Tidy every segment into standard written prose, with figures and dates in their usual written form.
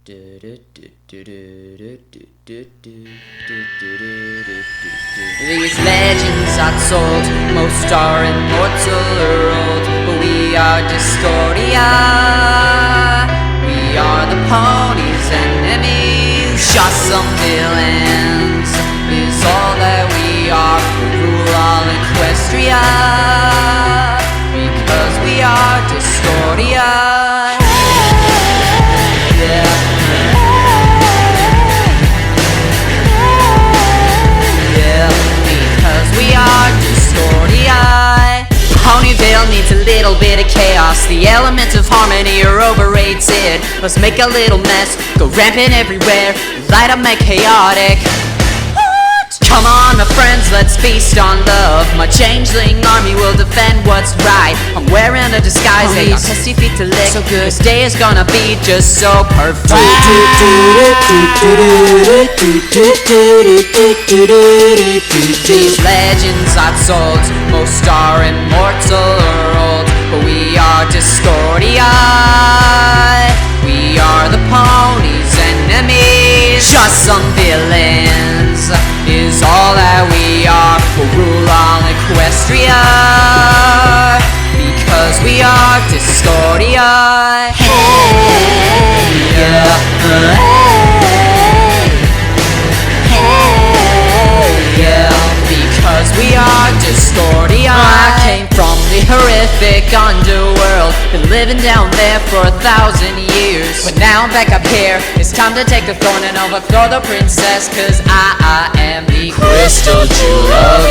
These legends are told, most are immortal or old, but we are Discordia. We are the pony's enemies, just some villains, is all that we are. We rule all Equestria, because we are Discordia. Yeah. We are Discordia. Ponyville needs a little bit of chaos. The elements of harmony are overrated. Let's make a little mess, go rampant everywhere, light up, make chaotic. Come on my friends, let's feast on love. My changeling army will defend what's right. I'm wearing a disguise, they got testy feet to lick. So good, this day is gonna be just so perfect. These legends I've told, most are immortal or old, but we are Discordia. We are the pony's enemies, just some villains, is all that we are. We'll rule all Equestria, because we are Discordia. Hey, yeah, hey, yeah, because we are Discordia. I came from the horrific underworld, been living down there for 1,000 years, but now I'm back up here. It's time to take the throne and overthrow the princess, cause I am the Crystal Jewel of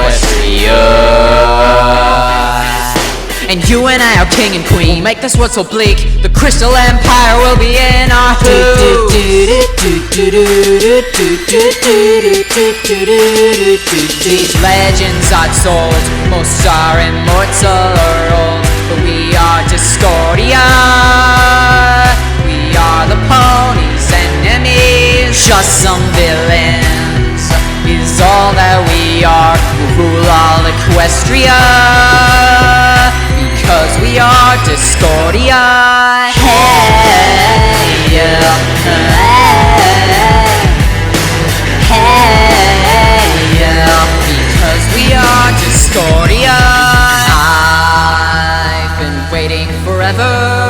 Equestria. And you and I are king and queen, we'll make this world so bleak, the Crystal Empire will be in our hooves. These legends are told, most are immortal or old, but we are Discordia. We are the pony's enemies, just some villains, is all that we are. We'll rule all Equestria, because we are Discordia. Hey, yeah, hey, yeah, because we are Discordia. I've been waiting forever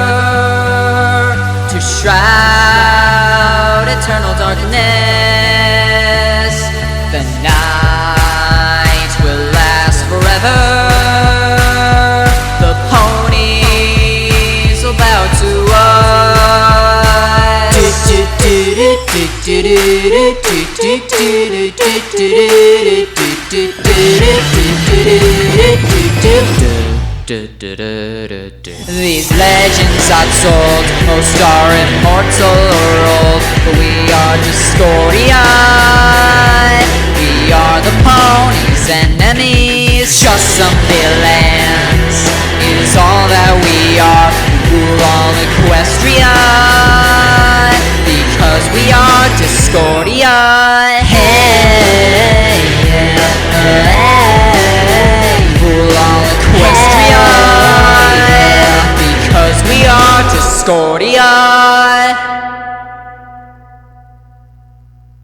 to shroud eternal darkness. The night will last forever. The ponies will bow to us. These legends are told, most are immortal or old, but we are Discordia. We are the pony's enemies, just some villains, is all that we